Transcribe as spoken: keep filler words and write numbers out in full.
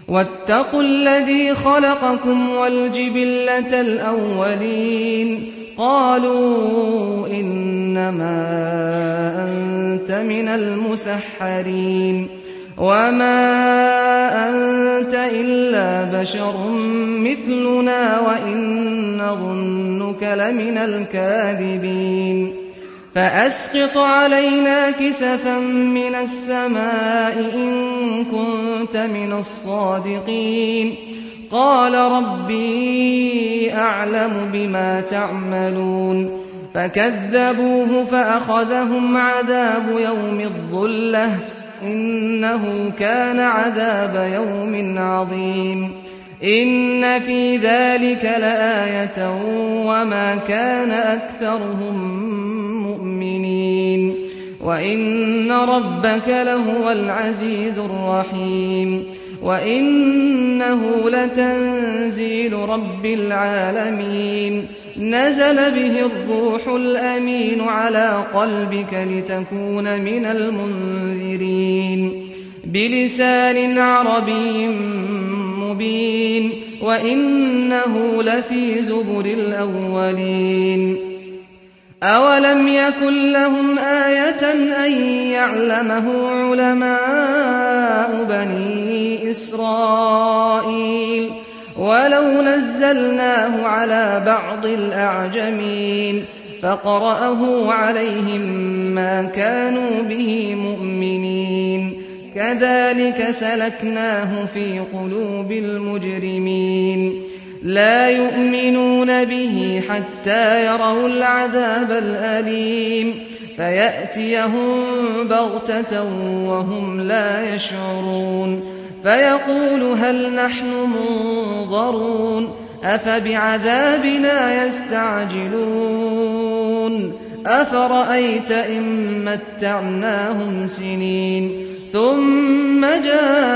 واتقوا الذي خلقكم والجبلة الأولين قالوا إنما أنت من المسحرين وما أنت إلا بشر مثلنا وإن نظنك لمن الكاذبين فأسقط علينا كسفا من السماء إن كنت من الصادقين قال ربي أعلم بما تعملون فكذبوه فأخذهم عذاب يوم الظلة إنه كان عذاب يوم عظيم إن في ذلك لآية وما كان أكثرهم مؤمنين وإن ربك لهو العزيز الرحيم وإنه لتنزيل رب العالمين نزل به الروح الأمين على قلبك لتكون من المنذرين بلسان عربي مبين وإنه لفي زبر الأولين أولم يكن لهم آية أن يعلمه علماء بني إسرائيل ولو نزلناه على بعض الأعجمين فقرأه عليهم ما كانوا به مؤمنين كذلك سلكناه في قلوب المجرمين لا يؤمنون به حتى يروا العذاب الأليم فيأتيهم بغتة وهم لا يشعرون فيقول هل نحن منظرون أفبعذابنا يستعجلون أفرأيت إن متعناهم سنين ثم جاء